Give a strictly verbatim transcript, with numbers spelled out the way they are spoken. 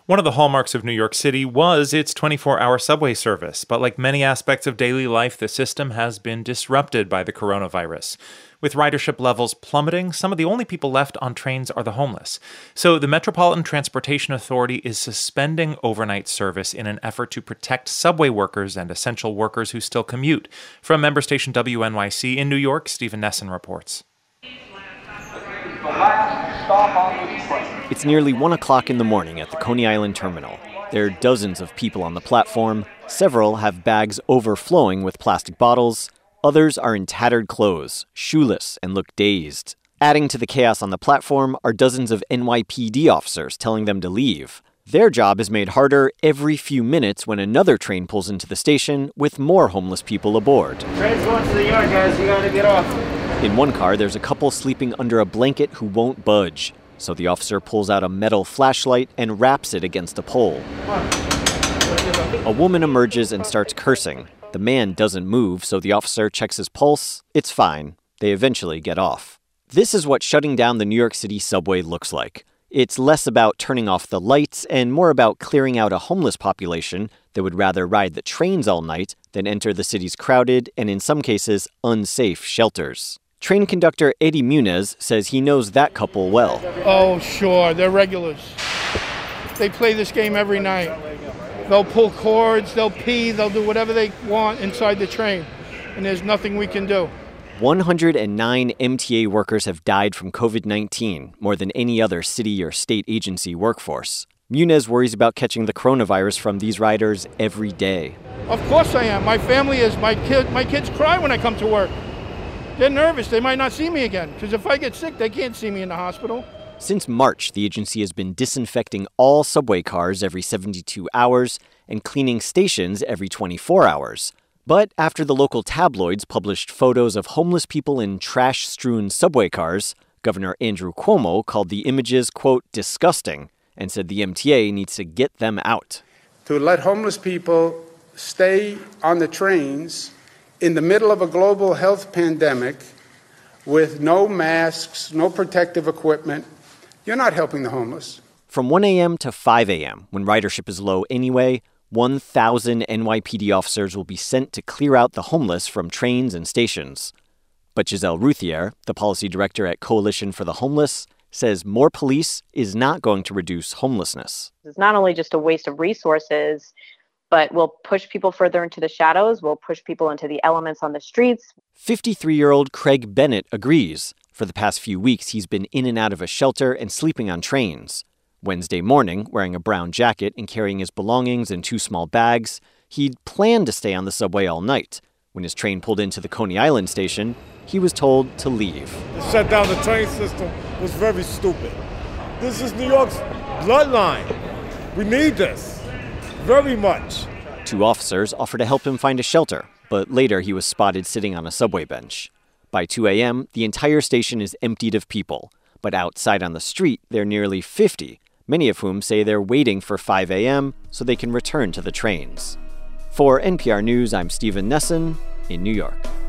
One of the hallmarks of New York City was its twenty-four hour subway service, but like many aspects of daily life, the system has been disrupted by the coronavirus. With ridership levels plummeting, some of the only people left on trains are the homeless. So the Metropolitan Transportation Authority is suspending overnight service in an effort to protect subway workers and essential workers who still commute. From member station W N Y C in New York, Stephen Nesson reports. It's nearly one o'clock in the morning at the Coney Island terminal. There are dozens of people on the platform. Several have bags overflowing with plastic bottles. Others are in tattered clothes, shoeless, and look dazed. Adding to the chaos on the platform are dozens of N Y P D officers telling them to leave. Their job is made harder every few minutes when another train pulls into the station with more homeless people aboard. Train's going to the yard, guys. You gotta get off. In one car, there's a couple sleeping under a blanket who won't budge. So the officer pulls out a metal flashlight and wraps it against a pole. A woman emerges and starts cursing. The man doesn't move, so the officer checks his pulse. It's fine. They eventually get off. This is what shutting down the New York City subway looks like. It's less about turning off the lights and more about clearing out a homeless population that would rather ride the trains all night than enter the city's crowded and, in some cases, unsafe shelters. Train conductor Eddie Munez says he knows that couple well. Oh, sure. They're regulars. They play this game every night. They'll pull cords, they'll pee, they'll do whatever they want inside the train. And there's nothing we can do. one hundred nine M T A workers have died from covid nineteen, more than any other city or state agency workforce. Munez worries about catching the coronavirus from these riders every day. Of course I am. My family is. My kid, my kids cry when I come to work. They're nervous. They might not see me again, because if I get sick, they can't see me in the hospital. Since March, the agency has been disinfecting all subway cars every seventy-two hours and cleaning stations every twenty-four hours. But after the local tabloids published photos of homeless people in trash-strewn subway cars, Governor Andrew Cuomo called the images, quote, disgusting, and said the M T A needs to get them out. To let homeless people stay on the trains in the middle of a global health pandemic with no masks, no protective equipment, you're not helping the homeless. From one a.m. to five a.m., when ridership is low anyway, one thousand N Y P D officers will be sent to clear out the homeless from trains and stations. But Giselle Routhier, the policy director at Coalition for the Homeless, says more police is not going to reduce homelessness. It's not only just a waste of resources, but we'll push people further into the shadows. We'll push people into the elements on the streets. fifty-three-year-old Craig Bennett agrees. For the past few weeks, he's been in and out of a shelter and sleeping on trains. Wednesday morning, wearing a brown jacket and carrying his belongings in two small bags, he'd planned to stay on the subway all night. When his train pulled into the Coney Island station, he was told to leave. To shut down the train system was very stupid. This is New York's bloodline. We need this. Very much. Two officers offered to help him find a shelter, but later he was spotted sitting on a subway bench. By two a.m., the entire station is emptied of people. But outside on the street, there are nearly fifty, many of whom say they're waiting for five a.m. so they can return to the trains. For N P R News, I'm Stephen Nesson in New York.